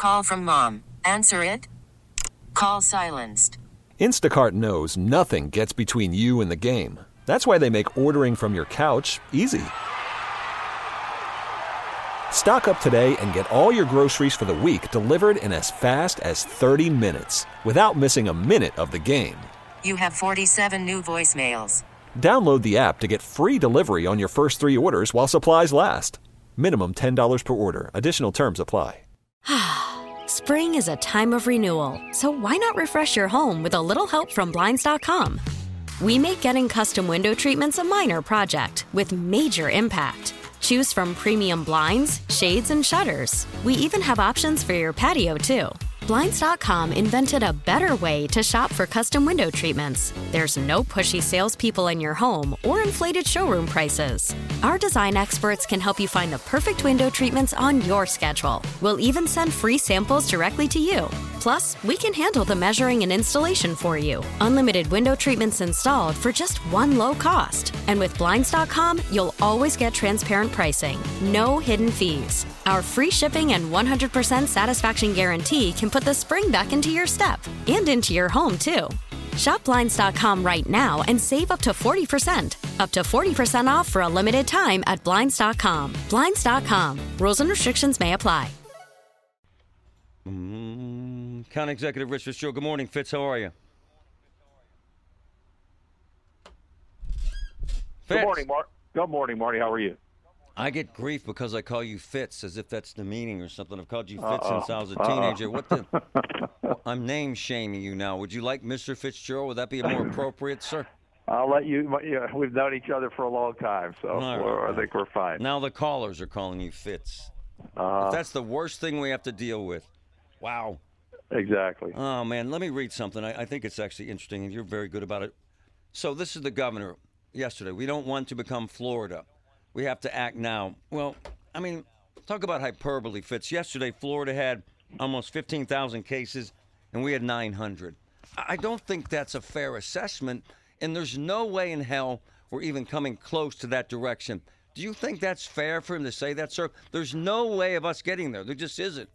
Call from mom. Answer it. Call silenced. Instacart knows nothing gets between you and the game. That's why they make ordering from your couch easy. Stock up today and get all your groceries for the week delivered in as fast as 30 minutes without missing a minute of the game. You have 47 new voicemails. Download the app to get free delivery on your first 3 orders while supplies last. Minimum $10 per order. Additional terms apply. Spring is a time of renewal, so why not refresh your home with a little help from Blinds.com? We make getting custom window treatments a minor project with major impact. Choose from premium blinds, shades, and shutters. We even have options for your patio, too. Blinds.com invented a better way to shop for custom window treatments. There's no pushy salespeople in your home or inflated showroom prices. Our design experts can help you find the perfect window treatments on your schedule. We'll even send free samples directly to you. Plus, we can handle the measuring and installation for you. Unlimited window treatments installed for just one low cost. And with Blinds.com, you'll always get transparent pricing. No hidden fees. Our free shipping and 100% satisfaction guarantee can put the spring back into your step and into your home, too. Shop Blinds.com right now and save up to 40%. Up to 40% off for a limited time at Blinds.com. Blinds.com. Rules and restrictions may apply. County Executive Rich Fitzgerald. Good morning, Fitz. How are you? Fitz. Good morning, Mark. Good morning, Marty. How are you? I get grief because I call you Fitz as if that's demeaning or something. I've called you Fitz since I was a teenager. What the? I'm name shaming you now. Would you like Mr. Fitzgerald? Would that be more appropriate, sir? I'll let you. Yeah, we've known each other for a long time, so I think we're fine. Now the callers are calling you Fitz. If that's the worst thing we have to deal with. Wow. Exactly. Oh, man, let me read something. I think it's actually interesting, and you're very good about it. So this is the governor yesterday. We don't want to become Florida. We have to act now. Well, I mean, talk about hyperbole, Fitz. Yesterday, Florida had almost 15,000 cases, and we had 900. I don't think that's a fair assessment, and there's no way in hell we're even coming close to that direction. Do you think that's fair for him to say that, sir? There's no way of us getting there. There just isn't.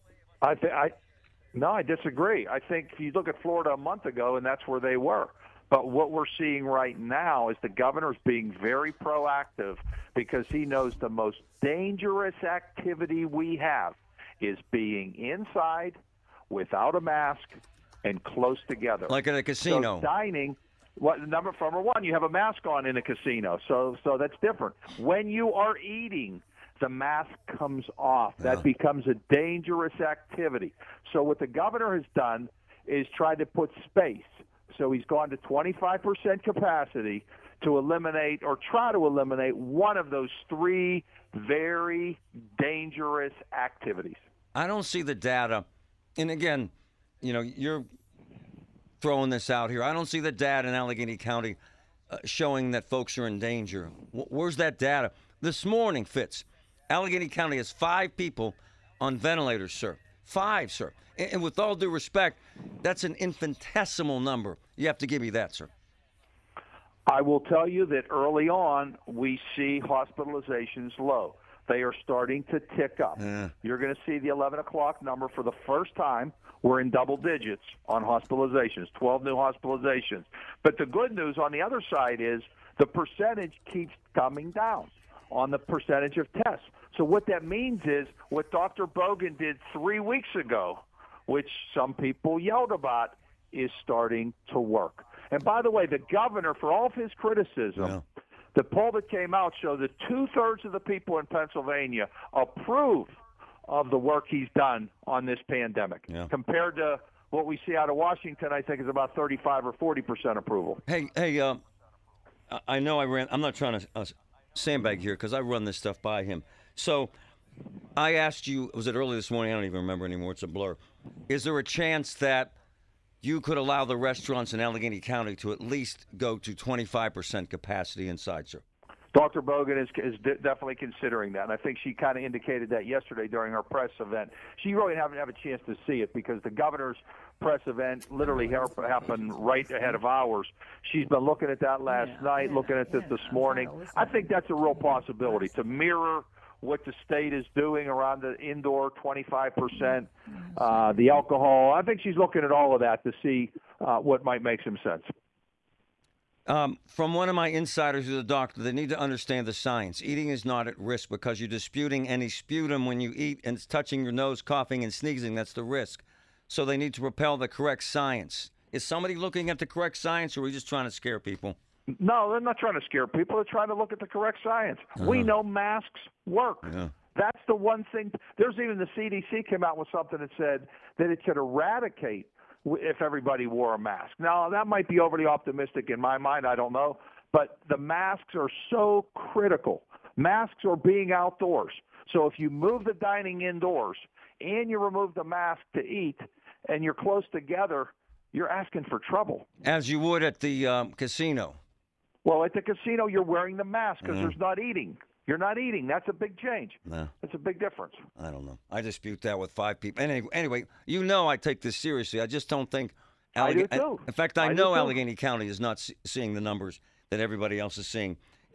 No, I disagree. I think if you look at Florida a month ago, and that's where they were. But what we're seeing right now is the governor's being very proactive because he knows the most dangerous activity we have is being inside without a mask and close together. Like at a casino. So dining, number one, you have a mask on in a casino, so that's different. When you are eating, the mask comes off. That becomes a dangerous activity. So what the governor has done is try to put space. So he's gone to 25% capacity to eliminate or try to eliminate one of those 3 very dangerous activities. I don't see the data. And again, you know, you're throwing this out here. I don't see the data in Allegheny County showing that folks are in danger. Where's that data? This morning, Fitz, Allegheny County has 5 people on ventilators, sir. 5, sir. And with all due respect, that's an infinitesimal number. You have to give me that, sir. I will tell you that early on, we see hospitalizations low. They are starting to tick up. You're going to see the 11 o'clock number for the first time. We're in double digits on hospitalizations, 12 new hospitalizations. But the good news on the other side is the percentage keeps coming down on the percentage of tests. So what that means is what Dr. Bogan did 3 weeks ago, which some people yelled about, is starting to work. And by the way, the governor, for all of his criticism, the poll that came out showed that 2/3 of the people in Pennsylvania approve of the work he's done on this pandemic. Compared to what we see out of Washington, I think is about 35 or 40% approval. Hey, I know I'm not trying to sandbag here because I run this stuff by him. So I asked you, was it early this morning? I don't even remember anymore. It's a blur. Is there a chance that you could allow the restaurants in Allegheny County to at least go to 25% capacity inside, sir? Dr. Bogan is definitely considering that, and I think she kind of indicated that yesterday during her press event. She really didn't have a chance to see it because the governor's press event literally happened right ahead of ours. She's been looking at that last night, looking at it this morning. I think that's a real possibility to mirror what the state is doing around the indoor 25%, the alcohol. I think she's looking at all of that to see what might make some sense. From one of my insiders who's a doctor, they need to understand the science. Eating is not at risk because you're disputing any sputum when you eat and it's touching your nose, coughing, and sneezing. That's the risk. So they need to propel the correct science. Is somebody looking at the correct science, or are we just trying to scare people? No, they're not trying to scare people. They're trying to look at the correct science. We know masks work. Yeah. That's the one thing. There's even the CDC came out with something that said that it could eradicate if everybody wore a mask. Now, that might be overly optimistic in my mind. I don't know. But the masks are so critical. Masks are being outdoors. So if you move the dining indoors and you remove the mask to eat and you're close together, you're asking for trouble. As you would at the casino. Well, at the casino, you're wearing the mask because there's not eating. You're not eating. That's a big change. No. That's a big difference. I don't know. I dispute that with 5 people. Anyway, you know I take this seriously. I just don't think I do too. In fact, I know Allegheny County is not seeing the numbers that everybody else is seeing,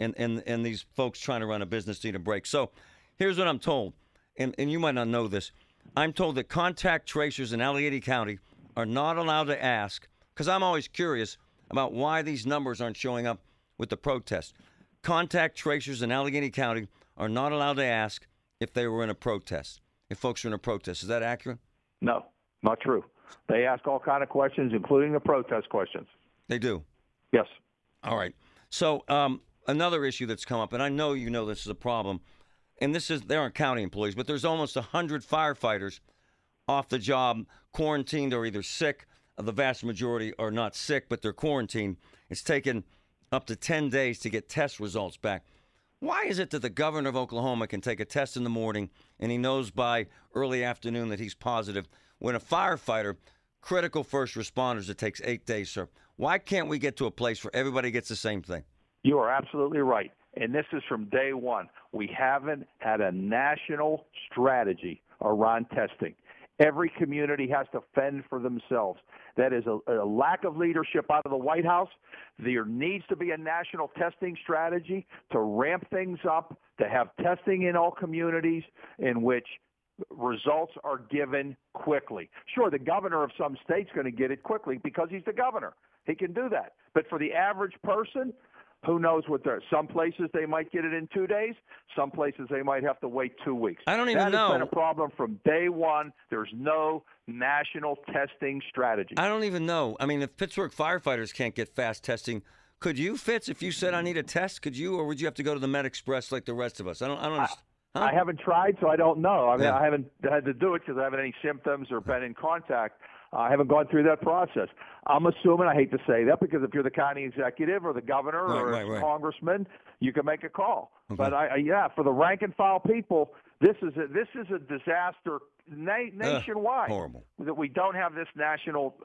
and these folks trying to run a business need a break. So here's what I'm told, and you might not know this. I'm told that contact tracers in Allegheny County are not allowed to ask, because I'm always curious about why these numbers aren't showing up with the protest. Contact tracers in Allegheny County are not allowed to ask if they were in a protest, if folks are in a protest. Is that accurate? No, not true. They ask all kind of questions, including the protest questions. They do? Yes. All right. So another issue that's come up, and I know you know this is a problem, and they aren't county employees, but there's almost 100 firefighters off the job, quarantined or either sick. The vast majority are not sick, but they're quarantined. It's taken up to 10 days to get test results back. Why is it that the governor of Oklahoma can take a test in the morning and he knows by early afternoon that he's positive, when a firefighter, critical first responders, it takes 8 days, sir? Why can't we get to a place where everybody gets the same thing? You are absolutely right. And this is from day one. We haven't had a national strategy around testing. Every community has to fend for themselves. That is a lack of leadership out of the White House. There needs to be a national testing strategy to ramp things up, to have testing in all communities in which results are given quickly. Sure, the governor of some state's going to get it quickly because he's the governor. He can do that. But for the average person, who knows what they're. Some places they might get it in 2 days. Some places they might have to wait 2 weeks. I don't even know. That has been a problem from day one. There's no national testing strategy. I don't even know. I mean, if Pittsburgh firefighters can't get fast testing, could you, Fitz, if you said I need a test, could you, or would you have to go to the Med Express like the rest of us? I don't understand. Huh? I haven't tried, so I don't know. I mean, Yeah. I haven't had to do it because I haven't any symptoms or been in contact. I haven't gone through that process. I'm assuming, I hate to say that, because if you're the county executive or the governor or a congressman, you can make a call. Okay. But for the rank and file people, this is a disaster nationwide. Horrible. That we don't have this national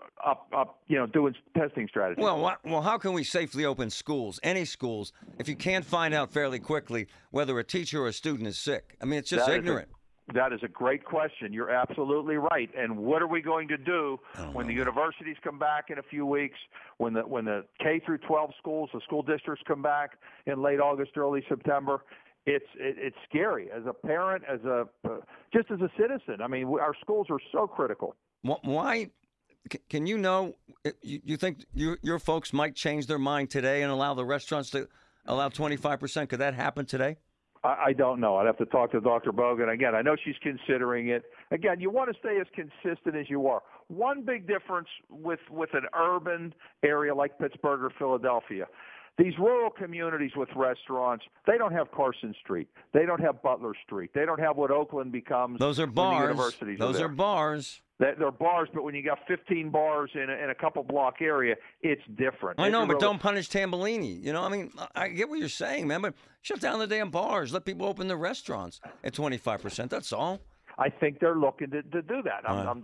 doing testing strategy. Well, how can we safely open schools, any schools, if you can't find out fairly quickly whether a teacher or a student is sick? I mean, it's just ignorant. That is a great question. You're absolutely right. And what are we going to do when the universities come back in a few weeks, when the K through 12 schools, the school districts come back in late August, early September? It's scary as a parent, just as a citizen. I mean, our schools are so critical. Why? Can you know? You think your folks might change their mind today and allow the restaurants to allow 25%? Could that happen today? I don't know. I'd have to talk to Dr. Bogan. Again, I know she's considering it. Again, you want to stay as consistent as you are. One big difference with an urban area like Pittsburgh or Philadelphia, these rural communities with restaurants, they don't have Carson Street. They don't have Butler Street. They don't have what Oakland becomes. Those are bars. When the universities Those are are bars. They're bars, but when you got 15 bars in a couple block area, it's different. I know, but don't punish Tambellini. You know, I mean, I get what you're saying, man, but shut down the damn bars. Let people open the restaurants at 25%. That's all. I think they're looking to do that.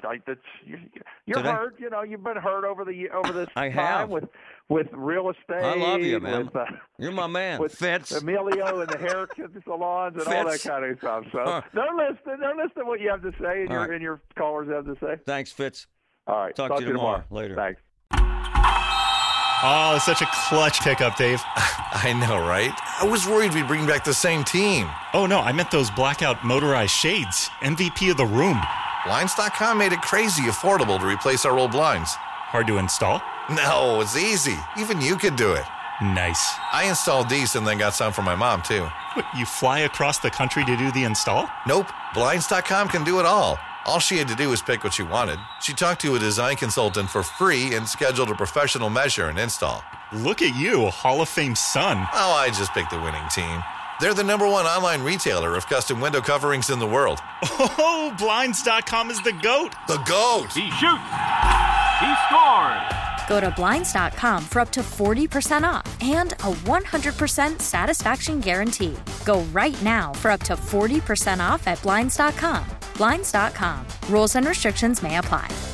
You're hurt. You know, you've been hurt over this I time have. with real estate. I love you, man. You're my man. With Fitz. Emilio and the hair salons and all that kind of stuff. So they're listening. They're listening to what you have to say and your callers have to say. Thanks, Fitz. All right. Talk to you tomorrow. Later. Thanks. Oh, such a clutch pickup, Dave. I know, right? I was worried we'd bring back the same team. Oh, no, I meant those blackout motorized shades. MVP of the room. Blinds.com made it crazy affordable to replace our old blinds. Hard to install? No, it's easy. Even you could do it. Nice. I installed these and then got some for my mom, too. What, you fly across the country to do the install? Nope. Blinds.com can do it all. All she had to do was pick what she wanted. She talked to a design consultant for free and scheduled a professional measure and install. Look at you, Hall of Fame son. Oh, I just picked the winning team. They're the #1 online retailer of custom window coverings in the world. Oh, Blinds.com is the GOAT. The GOAT! He shoots. He scores. Go to Blinds.com for up to 40% off and a 100% satisfaction guarantee. Go right now for up to 40% off at Blinds.com. Blinds.com. Rules and restrictions may apply.